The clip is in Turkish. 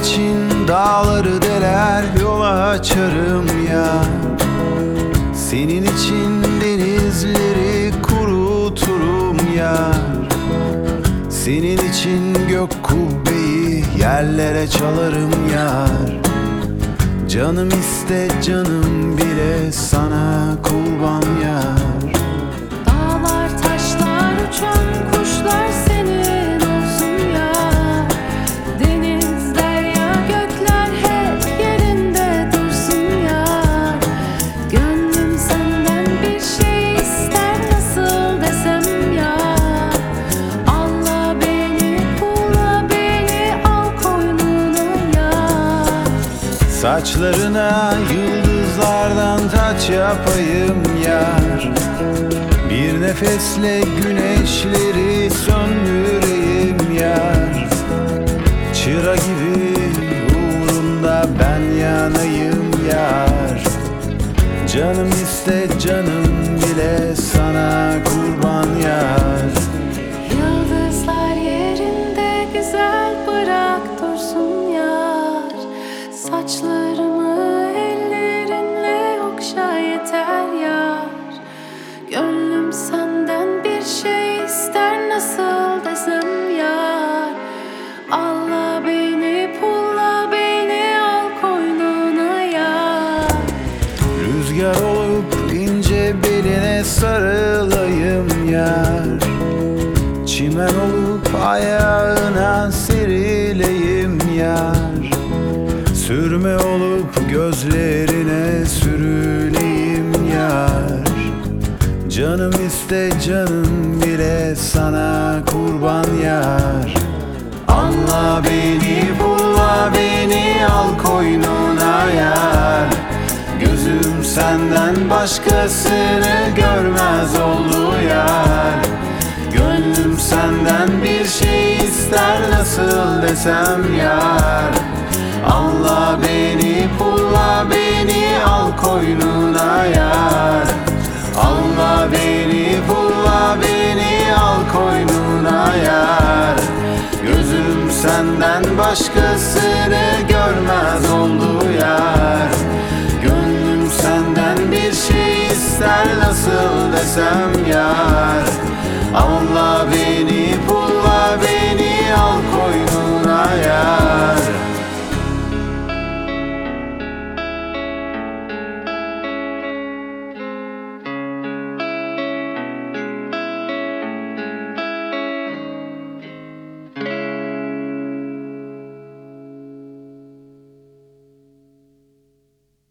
için dağları deler, yola açarım ya. Senin için denizleri kuruturum yar. Senin için gök kubbeyi yerlere çalarım yar. Canım iste canım bile sana kurban yar. Dağlar, taşlar, uçan kuşlar senin olsun yar. Deniz, derya, gökler hep yerinde dursun yar. Gönlüm senden bir şey ister, nasıl desem yar. Allah beni, pulla beni, al koynuna yar. Saçlarına yıldızlardan taç yapayım yar. Bir nefesle güneşleri söndüreyim yar. Çıra gibi uğrunda ben yanayım yar. Canım iste canım bile sana kurban yar. Yıldızlar yerinde güzel, bırak dursun yar. Saçlarımı ellerinle okşa yeter yar. Gönlüm senden bir şey ister, nasıl desem yar. Allah beni, pulla beni, al koynuna yar. Rüzgar olup ince beline sarılayım yar. Çimen olup ayağına serileyim yar. Sürme olup gözlerine sürüleyim yar. Canım iste canım bile sana kurban yar. Allah beni, pulla beni, al koynuna yar. Gözüm senden başkasını görmez oldu yar. Gönlüm senden bir şey ister, nasıl desem yar. Allah beni, pulla beni, al koynuna yar. Allah beni, pulla beni, al koynuna yar. Gözüm senden başkasını görmez oldu yar. Gönlüm senden bir şey ister, nasıl desem yar.